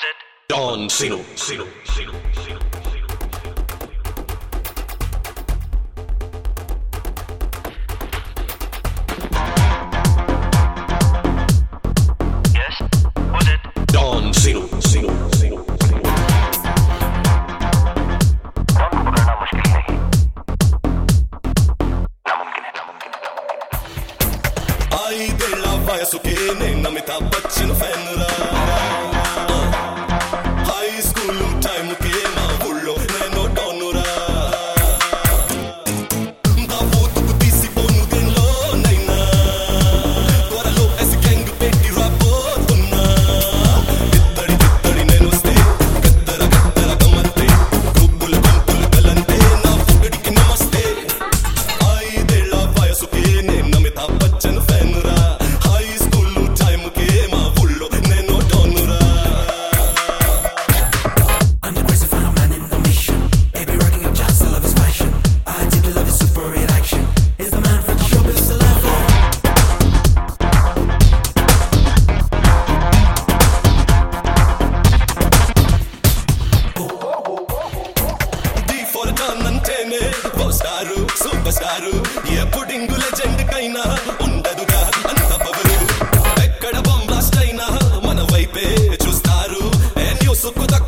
Who's it? Don Sino. Yes? Who's it? Don Sino. Don को पकड़ना मुश्किल नहीं, नामुमकिन है। आई देला वयसुके నేను అమితాబ్ బచ్చన్ ఫ్యాన్ రా హై స్కూల్ టైం కే మా ఊళ్ళో నేను డోను రా దావోతుకు తీసిపోను దేనిలో నైనా త్వరలో ఎస్ గ్యాంగ్ పెట్టి రాబోతున్నా ఇద్దడి నేను వస్తే గద్దర గమ్మత్తే గుబ్బులు గలంతే నా పొగడికి నమస్తే ఐదేళ్ల వయసుకే నేను అమితాబ్ బచ్చన్ ఫ్యాన్ రా హై స్కూల్ టైం కే మా ఊళ్ళో నేను డోను రా I'm the crazy final man in the mission. Baby rocking up jazz, I love his fashion. I did love his super hit action. He's the man from showbiz to life. ది ఫర్ డన్ అంటేనే power star super star ఏ పుడింగు legend కైనా ఉండదుగా అంత power ఎక్కడ బాంబ్ బ్లాస్ట్ అయినా మన వైపే చూస్తారు ఏ న్యూస్ కు